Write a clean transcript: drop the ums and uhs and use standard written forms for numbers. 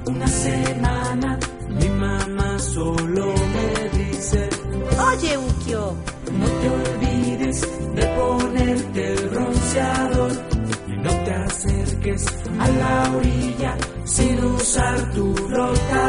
una semana mi mamá solo me dice: Oye, Ukio, no te olvides de ponerte el bronceador y no te acerques a la orilla sin usar tu flotador.